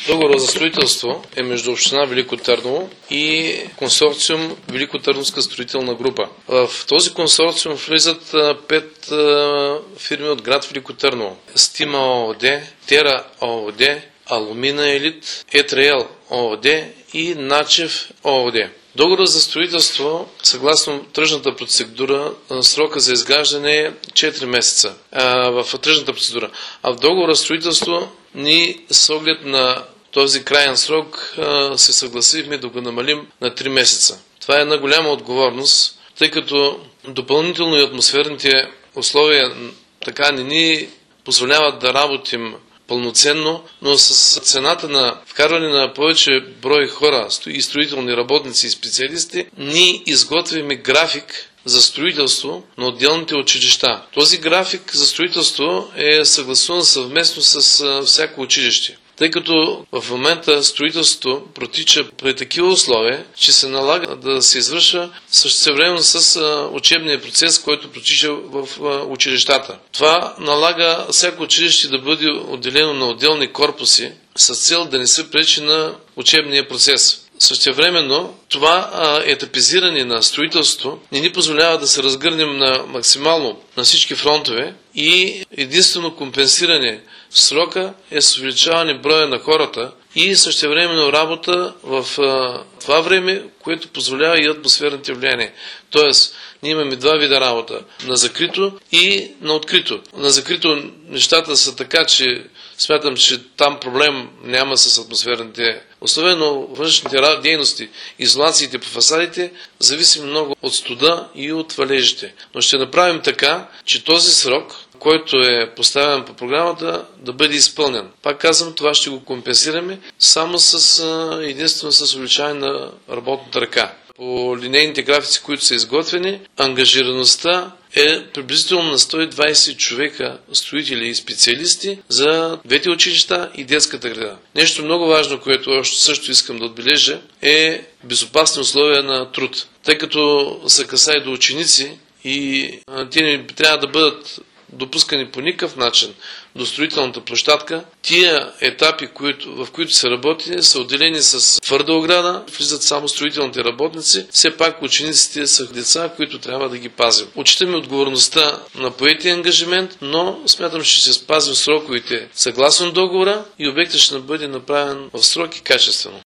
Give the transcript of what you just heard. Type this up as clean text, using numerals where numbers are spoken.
Договорът за строителство е между община Велико Търново и консорциум Велико Търновска строителна група. В този консорциум влизат 5 фирми от град Велико Търново. Стима ООД, Тера ООД, Алумина Елит, Етраел ООД и Начев ООД. Договорът за строителство, съгласно тръжната процедура, срока за изграждане е 4 месеца в тръжната процедура. А в договора за строителство ние с оглед на този краен срок се съгласихме да го намалим на 3 месеца. Това е една голяма отговорност, тъй като допълнително и атмосферните условия така не ни позволяват да работим пълноценно, но с цената на вкарване на повече брой хора и строителни работници и специалисти, ние изготвяме график за строителство на отделните училища. Този график за строителство е съгласуван съвместно с всяко училище, тъй като в момента строителството протича при такива условия, че се налага да се извършва същевременно с учебния процес, който протича в училищата. Това налага всяко училище да бъде отделено на отделни корпуси с цел да не се пречи на учебния процес. Същевременно това етапизиране на строителството не ни позволява да се разгърнем максимално на всички фронтове и единствено компенсиране в срока е с увеличаване броя на хората и същевременно работа в това време, което позволява и атмосферните влияния. Тоест, ние имаме 2 вида работа – на закрито и на открито. На закрито нещата са така, че смятам, че там проблем няма с атмосферните условия, но външните дейности, изолациите по фасадите зависи много от студа и от валежите. Но ще направим така, че този срок, който е поставен по програмата, да бъде изпълнен. Пак казвам, това ще го компенсираме само единствено с увеличаване на работната ръка. По линейните графици, които са изготвени, ангажираността е приблизително на 120 човека, строители и специалисти за двете училища и детската града. Нещо много важно, което също искам да отбележа, е безопасни условия на труд. Тъй като се касае до ученици и те не трябва да бъдат допускани по никакъв начин до строителната площадка, тия етапи, в които се работи, са отделени с твърда ограда, влизат само строителните работници, все пак учениците са деца, които трябва да ги пазим. Отчитаме отговорността на поетия ангажимент, но смятам, че ще спазим сроковете съгласно договора и обектът ще бъде направен в срок и качествено.